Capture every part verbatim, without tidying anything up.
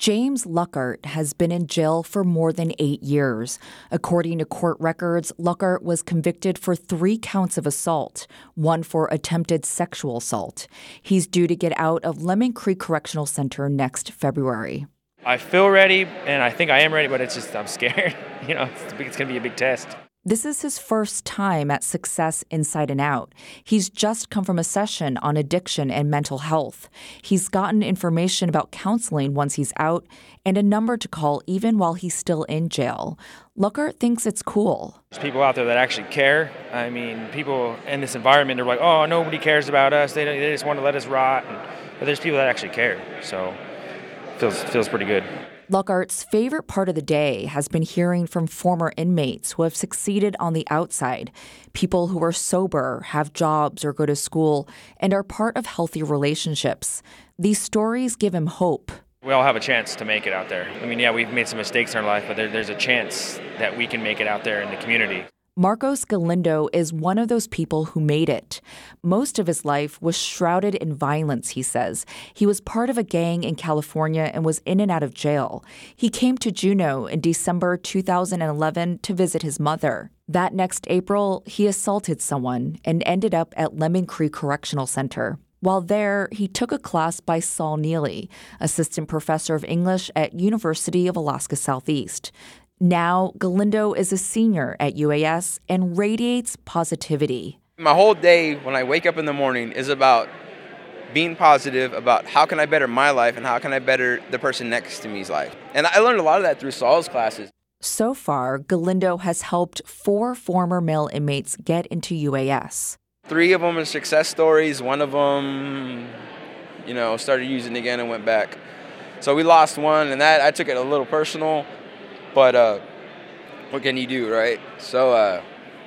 James Luckert has been in jail for more than eight years. According to court records, Luckert was convicted for three counts of assault, one for attempted sexual assault. He's due to get out of Lemon Creek Correctional Center next February. I feel ready, and I think I am ready, but it's just I'm scared. You know, it's, it's going to be a big test. This is his first time at Success Inside and Out. He's just come from a session on addiction and mental health. He's gotten information about counseling once he's out and a number to call even while he's still in jail. Luckert thinks it's cool. There's people out there that actually care. I mean, people in this environment are like, oh, nobody cares about us. They, they just want to let us rot. And, but there's people that actually care. So it feels, feels pretty good. Luckert's favorite part of the day has been hearing from former inmates who have succeeded on the outside, people who are sober, have jobs or go to school, and are part of healthy relationships. These stories give him hope. We all have a chance to make it out there. I mean, yeah, we've made some mistakes in our life, but there, there's a chance that we can make it out there in the community. Marcos Galindo is one of those people who made it. Most of his life was shrouded in violence, he says. He was part of a gang in California and was in and out of jail. He came to Juneau in December two thousand eleven to visit his mother. That next April, he assaulted someone and ended up at Lemon Creek Correctional Center. While there, he took a class by Saul Neely, assistant professor of English at University of Alaska Southeast. Now, Galindo is a senior at U A S and radiates positivity. My whole day when I wake up in the morning is about being positive, about how can I better my life and how can I better the person next to me's life. And I learned a lot of that through Saul's classes. So far, Galindo has helped four former male inmates get into U A S. Three of them are success stories. One of them, you know, started using it again and went back. So we lost one, and that I took it a little personal. But uh, what can you do, right? So, uh,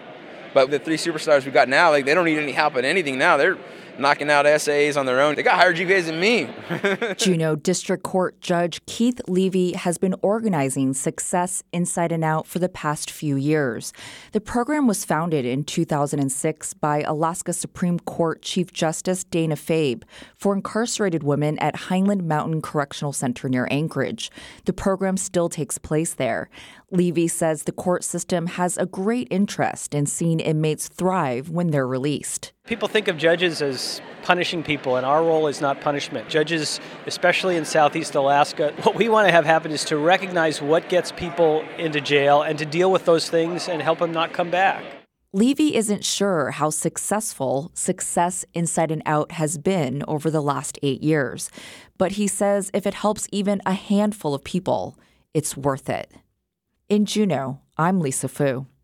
but the three superstars we got now, like they don't need any help at anything now. They're knocking out essays on their own. They got higher G P As than me. Juneau District Court Judge Keith Levy has been organizing Success Inside and Out for the past few years. The program was founded in two thousand six by Alaska Supreme Court Chief Justice Dana Fabe for incarcerated women at Highland Mountain Correctional Center near Anchorage. The program still takes place there. Levy says the court system has a great interest in seeing inmates thrive when they're released. People think of judges as punishing people, and our role is not punishment. Judges, especially in Southeast Alaska, what we want to have happen is to recognize what gets people into jail and to deal with those things and help them not come back. Levy isn't sure how successful Success Inside and Out has been over the last eight years, but he says if it helps even a handful of people, it's worth it. In Juneau, I'm Lisa Fu.